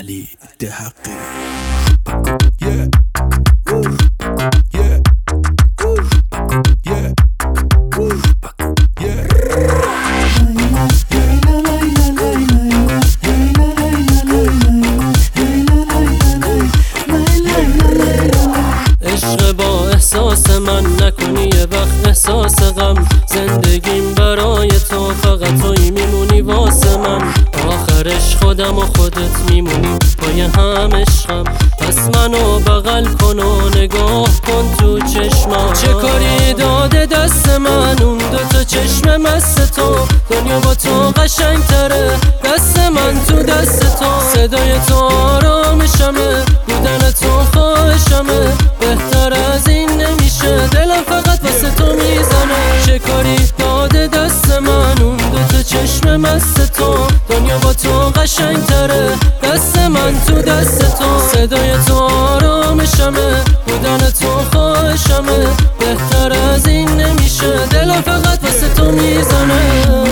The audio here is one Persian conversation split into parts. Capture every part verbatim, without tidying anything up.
علی دهقی. عشق با احساس من نکنی یه وقت احساس غم، زندگیم برای تو فقط توی میمونی واسه من، آخرش خودم و خودت میمونی پای هم عشقم. پس منو بغل کن و نگاه کن تو چشمم، چه کاری داده دست من اون دوتا چشم مست تو، دنیا با تو قشنگ تره دست من تو دست تو، صدای تو آرامشمه بودن تو خواهشمه، بهتر از این نمیشه دلم فقط واسه تو میزنه، چه کاری داده دست من اون دوتا چشم مست تو، دنیا با تو قشنگ تره دست من تو دست تو، صدای تو آرامشمه بودن تو خواهشمه، بهتر از این نمیشه دلم فقط واسه تو میزنه.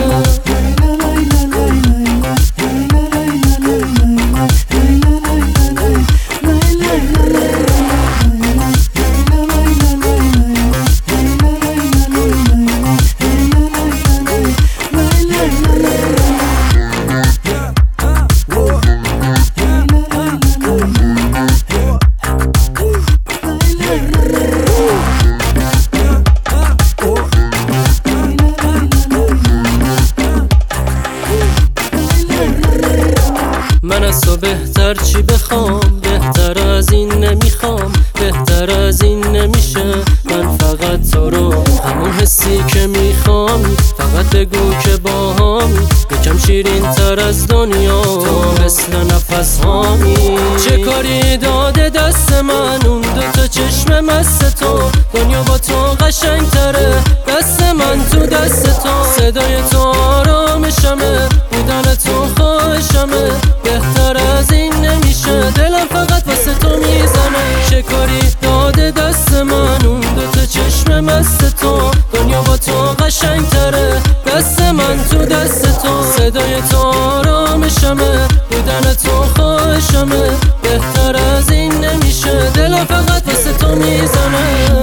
من از تو بهتر چی بخوام، بهتر از این نمیخوام، بهتر از این نمیشه، من فقط تو رو همون حسی که میخوام، فقط بگو که با هم یکم شیرین تر از دنیا، تو مثل نفس هامی، چه کاری داده دست من اون دوتا چشم مست تو، دنیا با تو قشنگ تره دست من تو دست تو، صدای تو آرامشمه بودن تو خواهشمه، بهتر از این نمیشه دلم فقط واسه تو میزنه، چه کاری داده دست من اون دوتا چشم مست تو، دنیا با تو قشنگ تره دست من تو دست تو، صدای تو آرامشمه بودن تو خواهشمه، بهتر از این نمیشه دلم فقط واسه تو میزنه.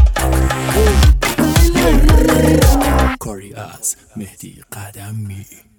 کاری از مهدی قدمی.